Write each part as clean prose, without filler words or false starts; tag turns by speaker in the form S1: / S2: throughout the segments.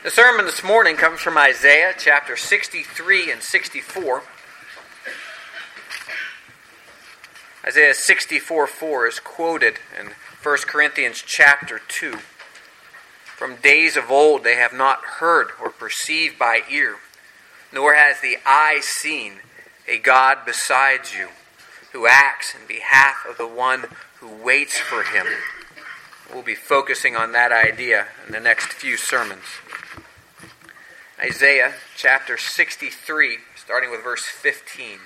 S1: The sermon this morning comes from Isaiah chapter 63 and 64. Isaiah 64:4 is quoted in 1 Corinthians chapter 2. From days of old they have not heard or perceived by ear, nor has the eye seen a God besides you, who acts in behalf of the one who waits for him. We'll be focusing on that idea in the next few sermons. Isaiah chapter 63, starting with verse 15.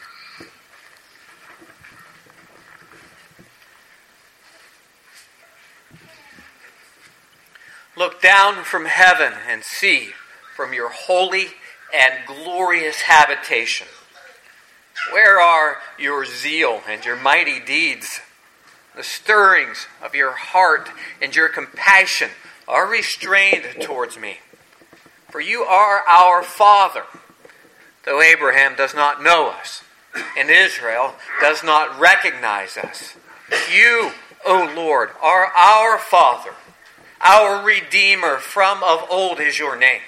S1: Look down from heaven and see from your holy and glorious habitation. Where are your zeal and your mighty deeds? The stirrings of your heart and your compassion are restrained towards me. For you are our Father, though Abraham does not know us, and Israel does not recognize us. You, O Lord, are our Father, our Redeemer from of old is your name.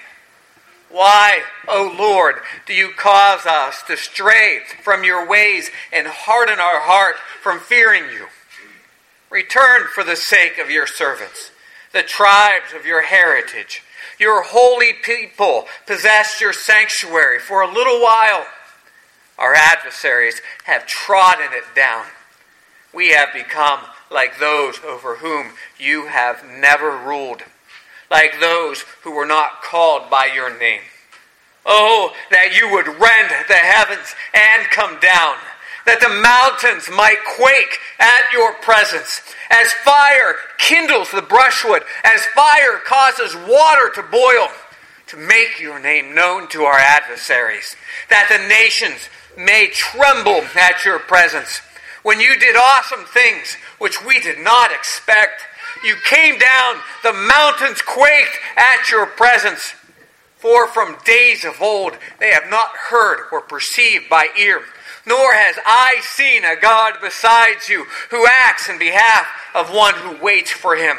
S1: Why, O Lord, do you cause us to stray from your ways and harden our heart from fearing you? Return for the sake of your servants, the tribes of your heritage. Your holy people possess your sanctuary for a little while. Our adversaries have trodden it down. We have become like those over whom you have never ruled, like those who were not called by your name. Oh, that you would rend the heavens and come down, that the mountains might quake at your presence. As fire kindles the brushwood, as fire causes water to boil, to make your name known to our adversaries, that the nations may tremble at your presence. When you did awesome things which we did not expect, you came down, the mountains quaked at your presence. For from days of old they have not heard or perceived by ear, nor has eye seen a God besides you, who acts in behalf of one who waits for him.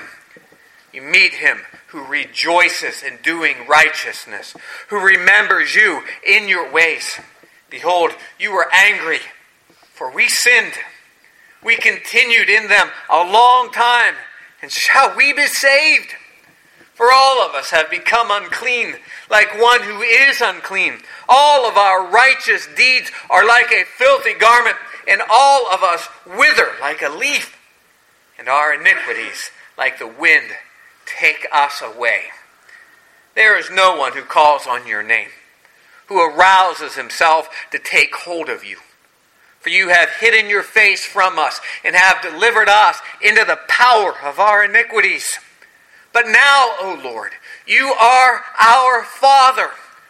S1: You meet him who rejoices in doing righteousness, who remembers you in your ways. Behold, you were angry, for we sinned. We continued in them a long time, and shall we be saved? For all of us have become unclean, like one who is unclean. All of our righteous deeds are like a filthy garment, and all of us wither like a leaf. And our iniquities, like the wind, take us away. There is no one who calls on your name, who arouses himself to take hold of you. For you have hidden your face from us, and have delivered us into the power of our iniquities. But now, O Lord, you are our Father.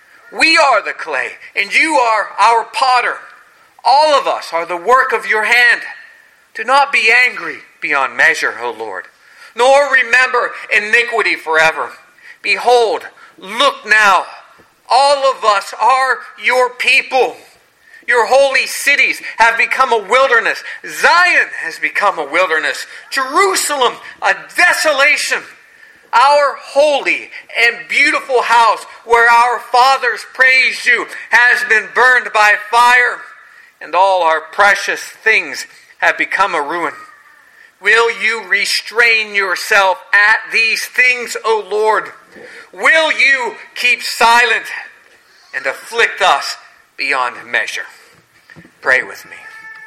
S1: We are the clay, and you are our potter. All of us are the work of your hand. Do not be angry beyond measure, O Lord, nor remember iniquity forever. Behold, look now, all of us are your people. Your holy cities have become a wilderness. Zion has become a wilderness. Jerusalem, a desolation. Our holy and beautiful house, where our fathers praised you, has been burned by fire, and all our precious things have become a ruin. Will you restrain yourself at these things, O Lord? Will you keep silent and afflict us beyond measure? Pray with me.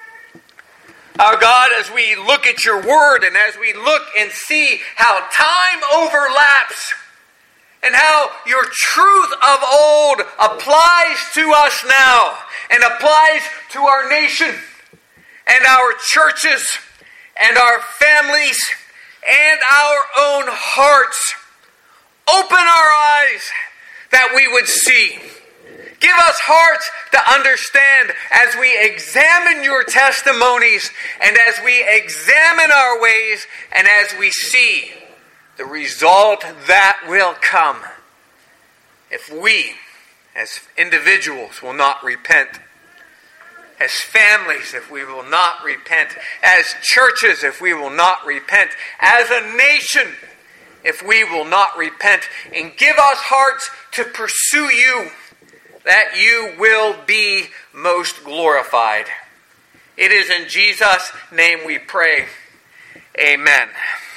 S1: Our God, as we look at your word and as we look and see how time overlaps and how your truth of old applies to us now and applies to our nation and our churches and our families and our own hearts, open our eyes that we would see. Give us hearts to understand as we examine your testimonies and as we examine our ways and as we see the result that will come if we, as individuals, will not repent, as families if we will not repent, as churches if we will not repent, as a nation if we will not repent and give us hearts to pursue you, that you will be most glorified. It is in Jesus' name we pray. Amen.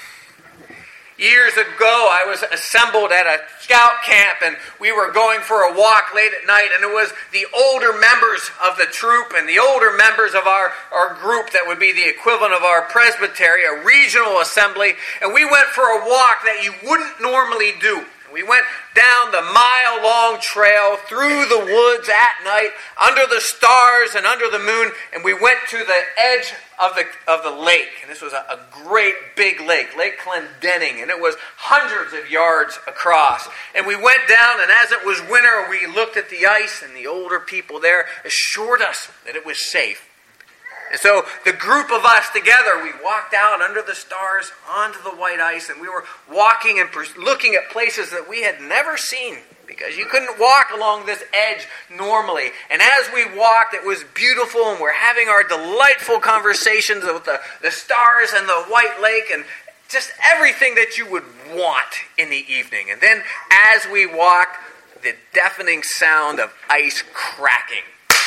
S1: Years ago, I was assembled at a scout camp, and we were going for a walk late at night, and it was the older members of the troop and the older members of our group that would be the equivalent of our presbytery, a regional assembly, and we went for a walk that you wouldn't normally do. We went down the mile-long trail through the woods at night, under the stars and under the moon, and we went to the edge of the lake. And this was a great big lake, Lake Clendenning, and it was hundreds of yards across. And we went down, and as it was winter, we looked at the ice, and the older people there assured us that it was safe. And so the group of us together, we walked out under the stars onto the white ice, and we were walking and looking at places that we had never seen, because you couldn't walk along this edge normally. And as we walked, it was beautiful, and we're having our delightful conversations with the stars and the white lake and just everything that you would want in the evening. And then as we walked, the deafening sound of ice cracking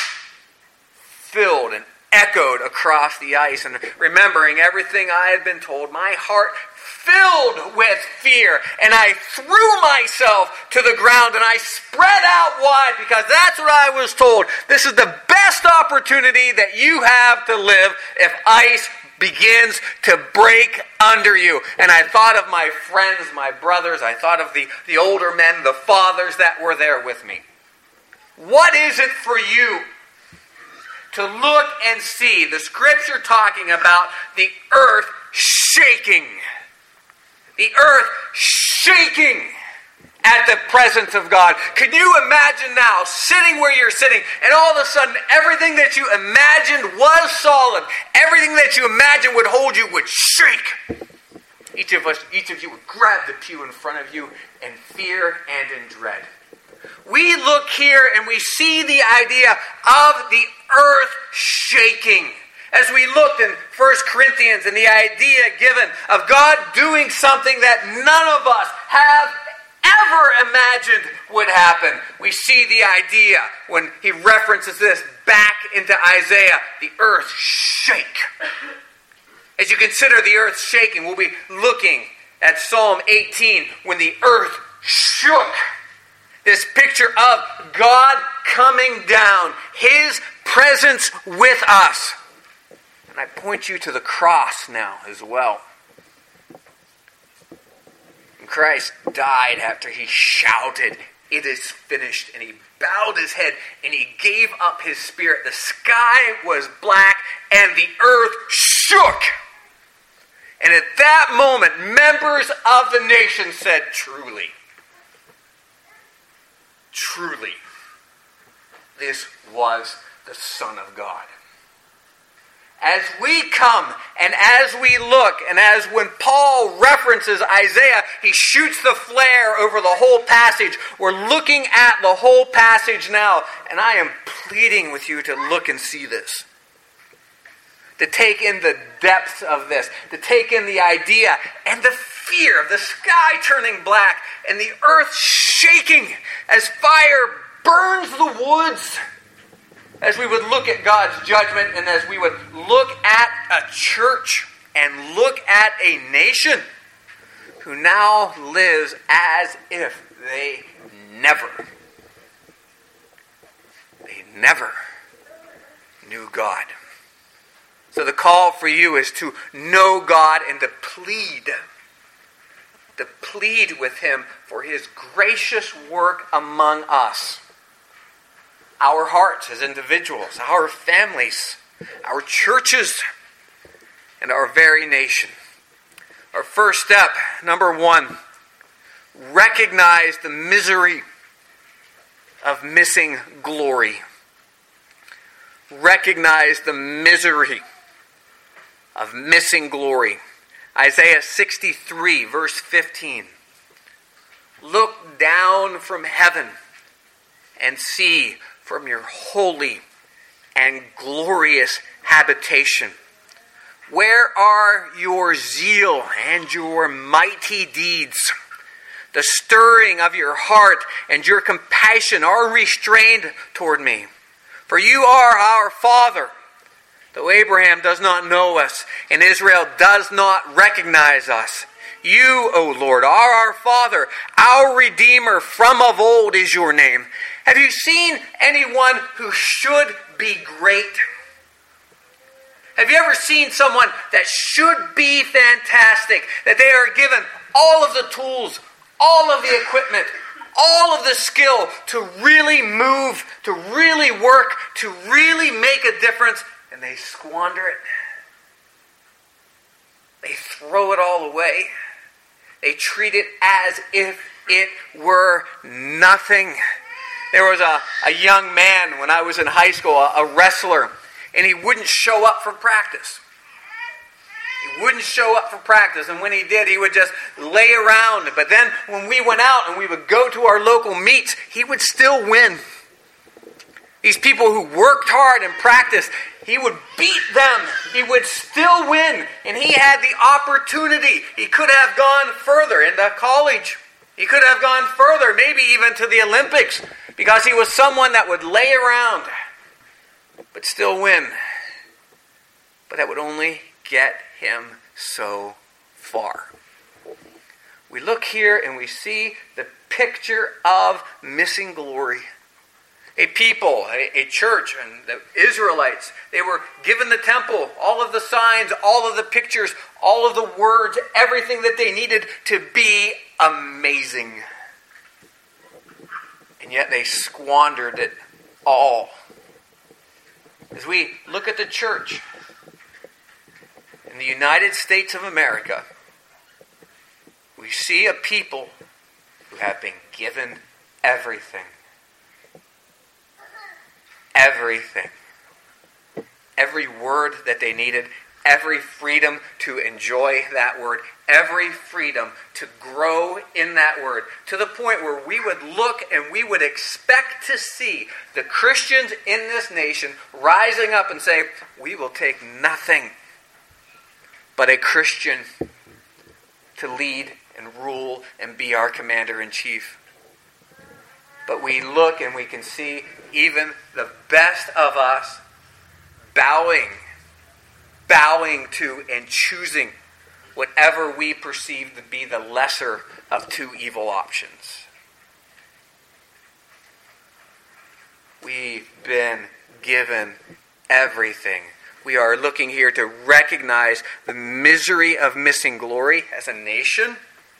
S1: filled and echoed across the ice, and remembering everything I had been told, my heart filled with fear, and I threw myself to the ground, and I spread out wide, because that's what I was told. This is the best opportunity that you have to live if ice begins to break under you. And I thought of my friends, my brothers, I thought of the older men, the fathers that were there with me. What is it for you to look and see the Scripture talking about the earth shaking? The earth shaking at the presence of God. Can you imagine now sitting where you're sitting, and all of a sudden everything that you imagined was solid, everything that you imagined would hold you would shake. Each of you would grab the pew in front of you in fear and in dread. We look here and we see the idea of the earth shaking. As we looked in 1 Corinthians and the idea given of God doing something that none of us have ever imagined would happen. We see the idea when he references this back into Isaiah, the earth shake. As you consider the earth shaking, we'll be looking at Psalm 18 when the earth shook. This picture of God coming down, His presence with us. And I point you to the cross now as well. And Christ died after He shouted, "It is finished," and He bowed His head and He gave up His spirit. The sky was black and the earth shook. And at that moment, members of the nation said, "Truly, truly, this was the Son of God." As we come and as we look, and as when Paul references Isaiah, he shoots the flare over the whole passage. We're looking at the whole passage now, and I am pleading with you to look and see this. To take in the depths of this, to take in the idea and the fear of the sky turning black and the earth shaking as fire burns the woods. As we would look at God's judgment, and as we would look at a church and look at a nation who now lives as if they never knew God. So the call for you is to know God and to plead with Him for His gracious work among us. Our hearts as individuals, our families, our churches, and our very nation. Our first step, number 1, recognize the misery of missing glory. Recognize the misery of missing glory. Isaiah 63, verse 15. Look down from heaven and see from your holy and glorious habitation Where are your zeal and your mighty deeds? The stirring of your heart and your compassion are restrained toward me. For you are our Father, though Abraham does not know us and Israel does not recognize us. You, O Lord, are our Father, our Redeemer from of old is your name. Have you seen anyone who should be great? Have you ever seen someone that should be fantastic, that they are given all of the tools, all of the equipment, all of the skill to really move, to really work, to really make a difference, and they squander it? They throw it all away. They treat it as if it were nothing. There was a young man when I was in high school, a wrestler, and he wouldn't show up for practice. He wouldn't show up for practice, and when he did, he would just lay around. But then when we went out and we would go to our local meets, he would still win. These people who worked hard and practiced, he would beat them. He would still win. And he had the opportunity. He could have gone further into college. He could have gone further, maybe even to the Olympics, because he was someone that would lay around but still win. But that would only get him so far. We look here and we see the picture of missing glory. A people, a church, and the Israelites, they were given the temple, all of the signs, all of the pictures, all of the words, everything that they needed to be amazing. And yet they squandered it all. As we look at the church in the United States of America, we see a people who have been given everything. Everything. Every word that they needed, every freedom to enjoy that word, every freedom to grow in that word, to the point where we would look and we would expect to see the Christians in this nation rising up and say, we will take nothing but a Christian to lead and rule and be our commander-in-chief. But we look and we can see even the best of us bowing to and choosing whatever we perceive to be the lesser of two evil options. We've been given everything. We are looking here to recognize the misery of missing glory as a nation.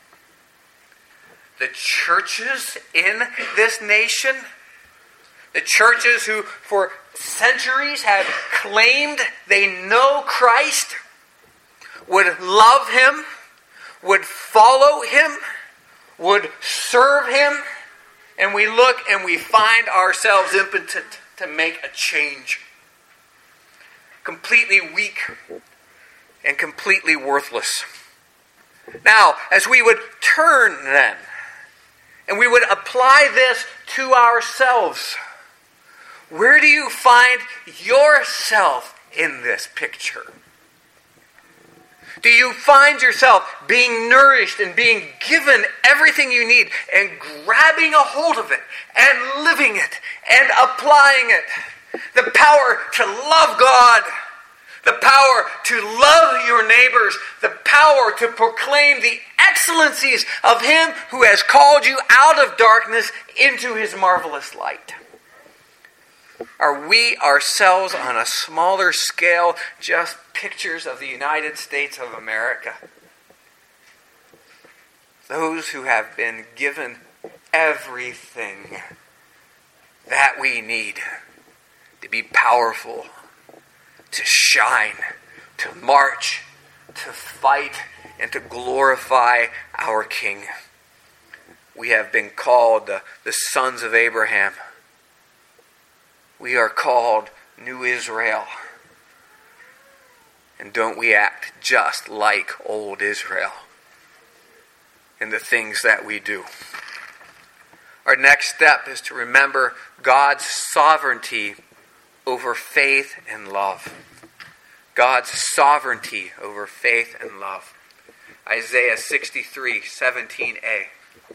S1: The churches in this nation, the churches who for centuries have claimed they know Christ, would love Him, would follow Him, would serve Him, and we look and we find ourselves impotent to make a change. Completely weak and completely worthless. Now, as we would turn then, and we would apply this to ourselves, where do you find yourself in this picture? Do you find yourself being nourished and being given everything you need and grabbing a hold of it and living it and applying it? The power to love God, the power to love your neighbors, the power to proclaim the excellencies of Him who has called you out of darkness into His marvelous light. Are we ourselves on a smaller scale just pictures of the United States of America? Those who have been given everything that we need to be powerful, to shine, to march, to fight, and to glorify our King. We have been called the sons of Abraham. We are called New Israel. And don't we act just like old Israel in the things that we do? Our next step is to remember God's sovereignty over faith and love. God's sovereignty over faith and love. Isaiah 63:17a.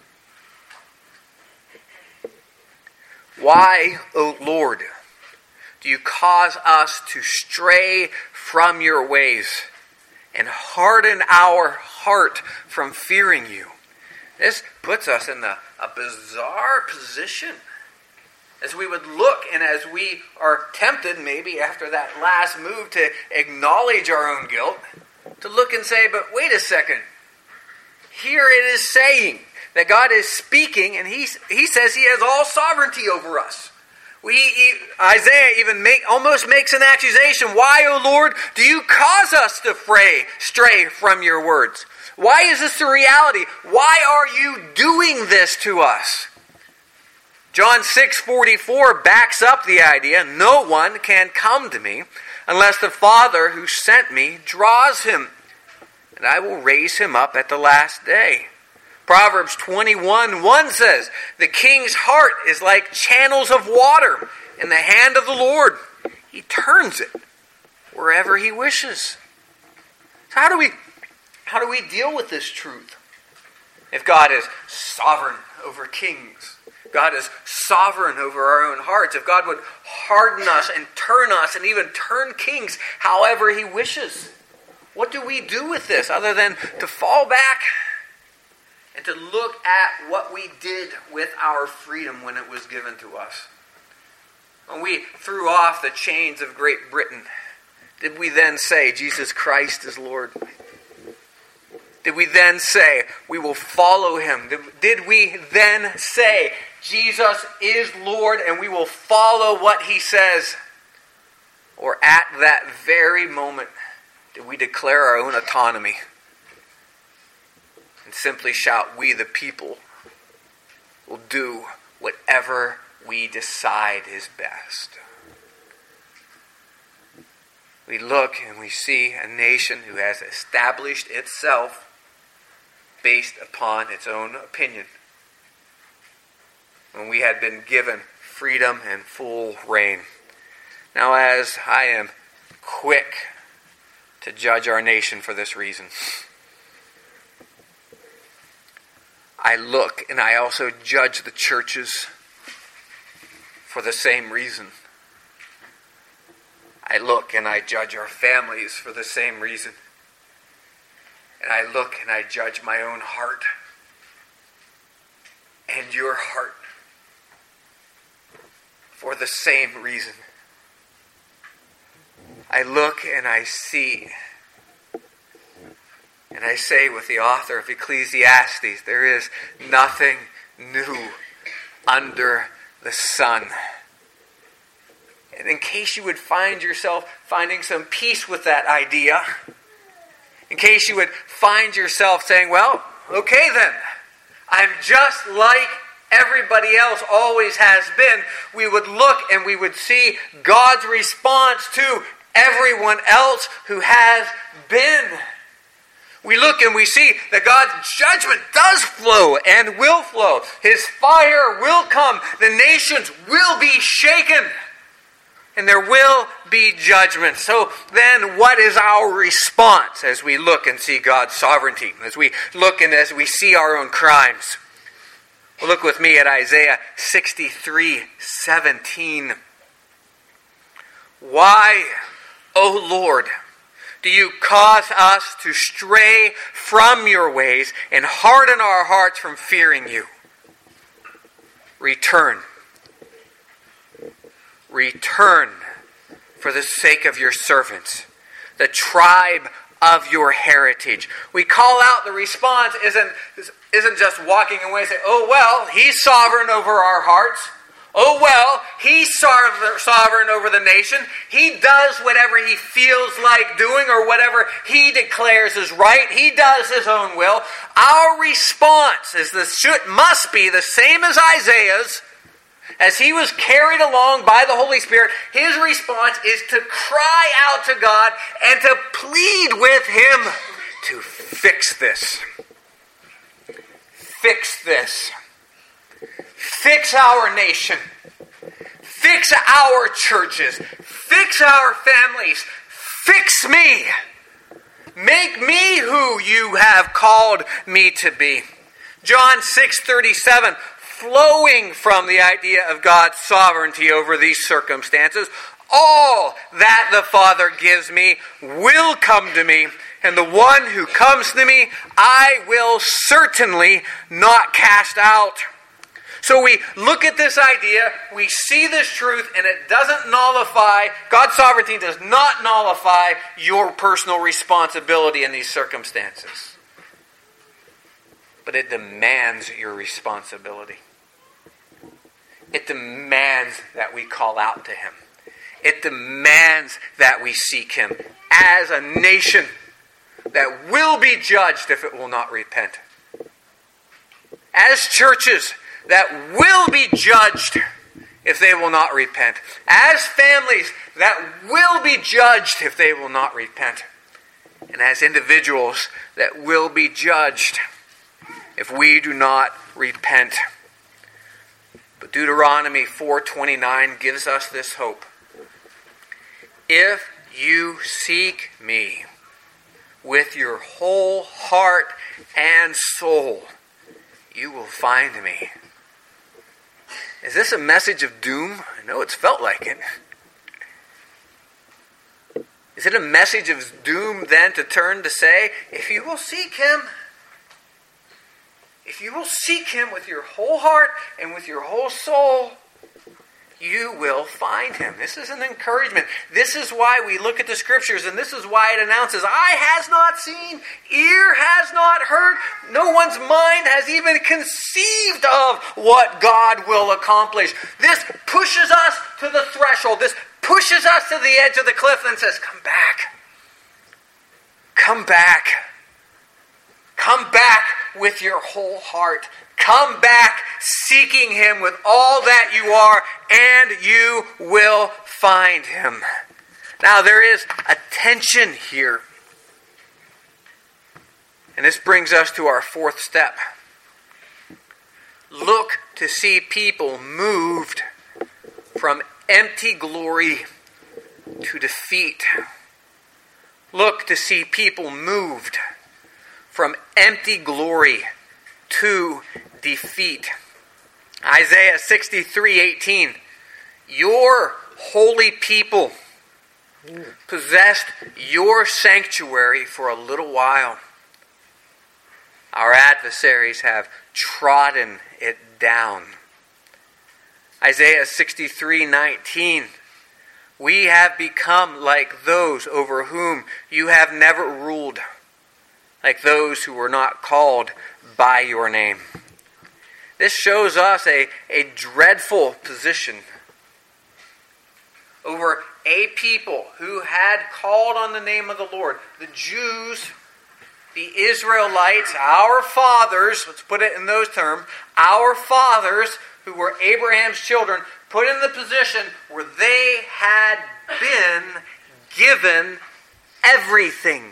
S1: Why, O Lord, do you cause us to stray from your ways and harden our heart from fearing you? This puts us in a bizarre position. As we would look and as we are tempted, maybe after that last move, to acknowledge our own guilt, to look and say, but wait a second. Here it is saying that God is speaking, and he says he has all sovereignty over us. Isaiah even almost makes an accusation. Why, O Lord, do you cause us to stray from your words? Why is this the reality? Why are you doing this to us? John 6:44 backs up the idea. No one can come to me unless the Father who sent me draws him, and I will raise him up at the last day. Proverbs 21:1 says, the king's heart is like channels of water in the hand of the Lord. He turns it wherever he wishes. So how do we deal with this truth? If God is sovereign over kings, God is sovereign over our own hearts, if God would harden us and even turn kings however he wishes, what do we do with this other than to fall back and to look at what we did with our freedom when it was given to us? When we threw off the chains of Great Britain, did we then say, Jesus Christ is Lord? Did we then say, we will follow him? Did we then say, Jesus is Lord and we will follow what he says? Or at that very moment, did we declare our own autonomy and simply shout, we the people will do whatever we decide is best? We look and we see a nation who has established itself based upon its own opinion, when we had been given freedom and full reign. Now, as I am quick to judge our nation for this reason, I look and I also judge the churches for the same reason. I look and I judge our families for the same reason. And I look and I judge my own heart and your heart for the same reason. I look and I see, and I say with the author of Ecclesiastes, there is nothing new under the sun. And in case you would find yourself finding some peace with that idea, in case you would find yourself saying, well, okay then, I'm just like everybody else always has been, we would look and we would see God's response to everyone else who has been. We look and we see that God's judgment does flow and will flow. His fire will come. The nations will be shaken. And there will be judgment. So then what is our response as we look and see God's sovereignty? As we look and as we see our own crimes? Well, look with me at Isaiah 63:17. Why, O Lord, do you cause us to stray from your ways and harden our hearts from fearing you? Return. Return for the sake of your servants, the tribe of your heritage. We call out, the response isn't just walking away and saying, oh well, he's sovereign over our hearts. Oh well, he's sovereign over the nation. He does whatever he feels like doing or whatever he declares is right. He does his own will. Our response must be the same as Isaiah's. As he was carried along by the Holy Spirit, his response is to cry out to God and to plead with him to fix this. Fix this. Fix our nation. Fix our churches. Fix our families. Fix me. Make me who you have called me to be. John 6:37, flowing from the idea of God's sovereignty over these circumstances. All that the Father gives me will come to me, and the one who comes to me, I will certainly not cast out. So we look at this idea, we see this truth, and it doesn't nullify, God's sovereignty does not nullify your personal responsibility in these circumstances. But it demands your responsibility. It demands that we call out to Him. It demands that we seek Him as a nation that will be judged if it will not repent. As churches that will be judged if they will not repent. As families that will be judged if they will not repent. And as individuals that will be judged if we do not repent. But Deuteronomy 4:29 gives us this hope. If you seek me with your whole heart and soul, you will find me. Is this a message of doom? I know it's felt like it. Is it a message of doom then to turn to say, if you will seek Him, if you will seek Him with your whole heart and with your whole soul, you will find Him. This is an encouragement. This is why we look at the Scriptures, and this is why it announces, eye has not seen, ear has not heard, no one's mind has even conceived of what God will accomplish. This pushes us to the threshold. This pushes us to the edge of the cliff and says, come back. Come back. Come back with your whole heart. Come back seeking Him with all that you are, and you will find Him. Now there is a tension here. And this brings us to our fourth step. Look to see people moved from empty glory to defeat. Look to see people moved from empty glory to defeat. Isaiah 63:18. Your holy people possessed your sanctuary for a little while. Our adversaries have trodden it down. Isaiah 63:19. We have become like those over whom you have never ruled, like those who were not called by your name. This shows us a dreadful position over a people who had called on the name of the Lord. The Jews, the Israelites, our fathers, let's put it in those terms, our fathers who were Abraham's children, put in the position where they had been given everything.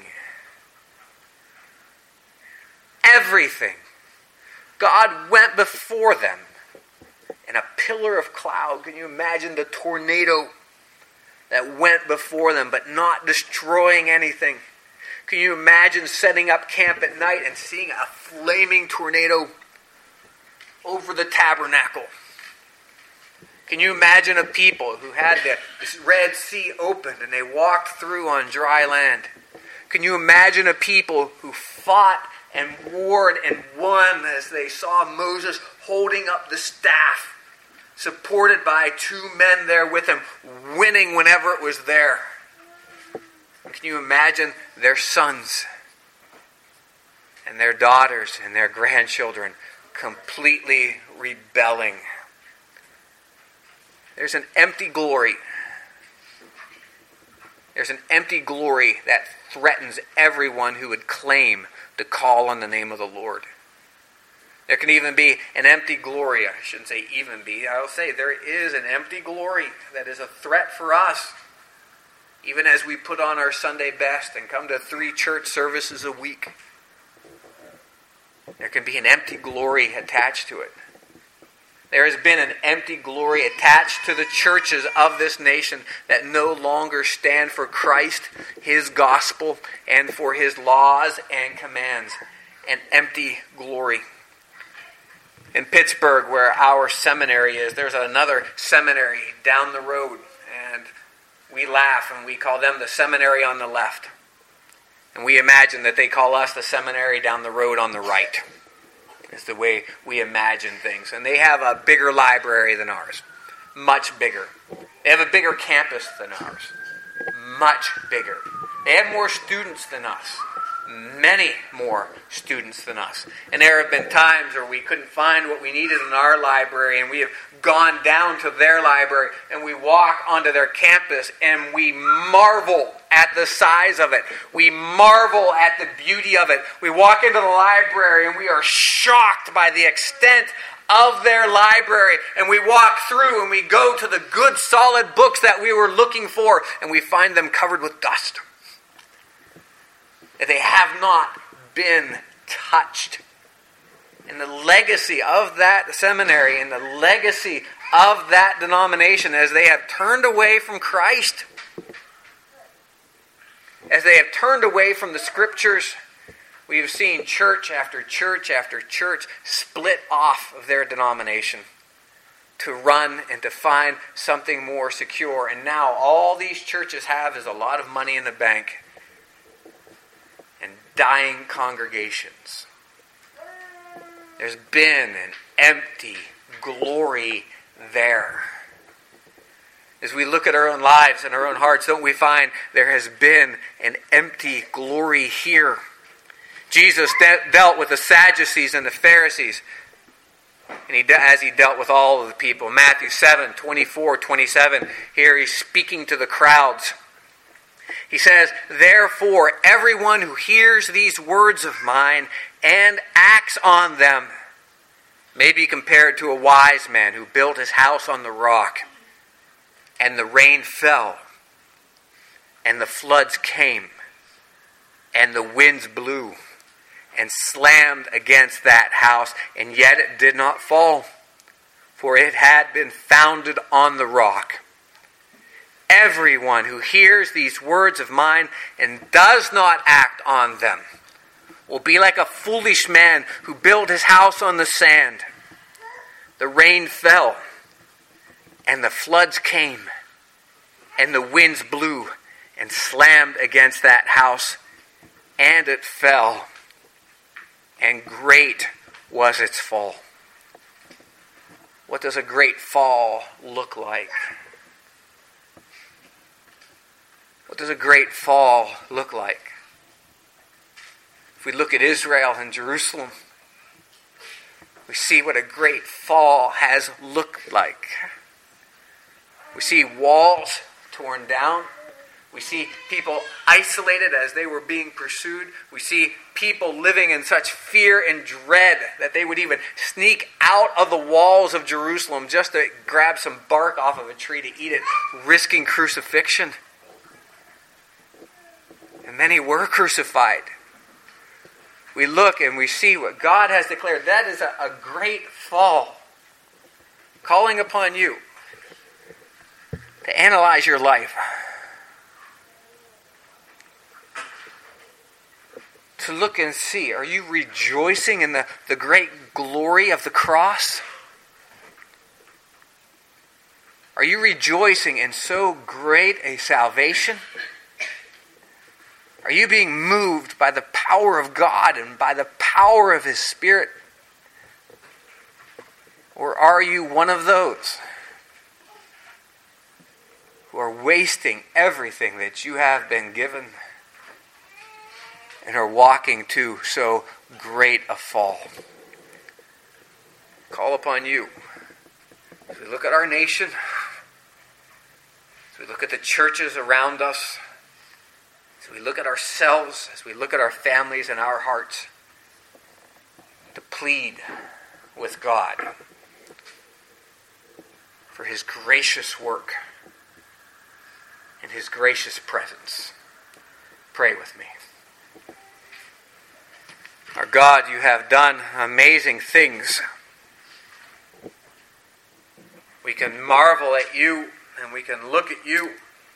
S1: Everything. God went before them in a pillar of cloud. Can you imagine the tornado that went before them but not destroying anything? Can you imagine setting up camp at night and seeing a flaming tornado over the tabernacle? Can you imagine a people who had this Red Sea opened and they walked through on dry land? Can you imagine a people who fought and warred and won as they saw Moses holding up the staff, supported by two men there with him, winning whenever it was there? Can you imagine their sons and their daughters and their grandchildren completely rebelling? There's an empty glory. There's an empty glory that threatens everyone who would claim to call on the name of the Lord. There can even be an empty glory. I shouldn't say even be. I'll say there is an empty glory that is a threat for us. Even as we put on our Sunday best and come to 3 church services a week. There can be an empty glory attached to it. There has been an empty glory attached to the churches of this nation that no longer stand for Christ, His gospel, and for His laws and commands. An empty glory. In Pittsburgh, where our seminary is, there's another seminary down the road. And we laugh and we call them the seminary on the left. And we imagine that they call us the seminary down the road on the right. It's the way we imagine things. And they have a bigger library than ours. Much bigger. They have a bigger campus than ours. Much bigger. They have more students than us. Many more students than us. And there have been times where we couldn't find what we needed in our library, and we have gone down to their library, and we walk onto their campus, and we marvel at the size of it. We marvel at the beauty of it. We walk into the library, and we are shocked by the extent of their library. And we walk through, and we go to the good, solid books that we were looking for, and we find them covered with dust. That they have not been touched. And the legacy of that seminary and the legacy of that denomination, as they have turned away from Christ, as they have turned away from the Scriptures, we have seen church after church after church split off of their denomination to run and to find something more secure. And now all these churches have is a lot of money in the bank and dying congregations. There's been an empty glory there. As we look at our own lives and our own hearts, don't we find there has been an empty glory here? Jesus dealt with the Sadducees and the Pharisees, and as he dealt with all of the people. Matthew 7:24-27, here he's speaking to the crowds. He says, "Therefore, everyone who hears these words of mine and acts on them may be compared to a wise man who built his house on the rock. And the rain fell, and the floods came, and the winds blew, and slammed against that house, and yet it did not fall, for it had been founded on the rock. Everyone who hears these words of mine and does not act on them will be like a foolish man who built his house on the sand. The rain fell, and the floods came, and the winds blew and slammed against that house, and it fell, and great was its fall." What does a great fall look like? What does a great fall look like? If we look at Israel and Jerusalem, we see what a great fall has looked like. We see walls torn down. We see people isolated as they were being pursued. We see people living in such fear and dread that they would even sneak out of the walls of Jerusalem just to grab some bark off of a tree to eat it, risking crucifixion. And many were crucified. We look and we see what God has declared. That is a great fall. Calling upon you to analyze your life. To look and see, are you rejoicing in the great glory of the cross? Are you rejoicing in so great a salvation? Are you being moved by the power of God and by the power of His Spirit? Or are you one of those who are wasting everything that you have been given and are walking to so great a fall? Call upon you. As we look at our nation, as we look at the churches around us, as we look at ourselves, as we look at our families and our hearts, to plead with God for His gracious work and His gracious presence. Pray with me. Our God, you have done amazing things. We can marvel at you and we can look at you.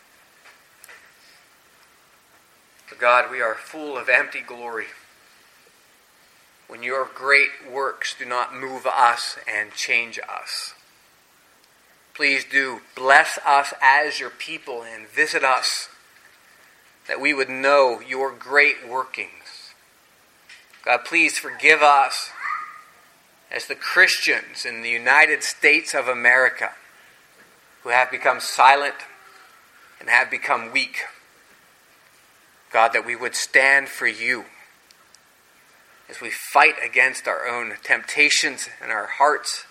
S1: But God, we are full of empty glory. When your great works do not move us and change us. Please do bless us as your people and visit us, that we would know your great workings. God, please forgive us as the Christians in the United States of America who have become silent and have become weak. God, that we would stand for you as we fight against our own temptations in our hearts,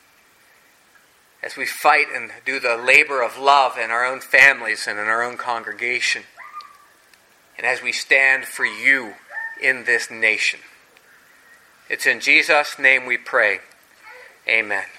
S1: as we fight and do the labor of love in our own families and in our own congregation, and as we stand for you in this nation. It's in Jesus' name we pray. Amen.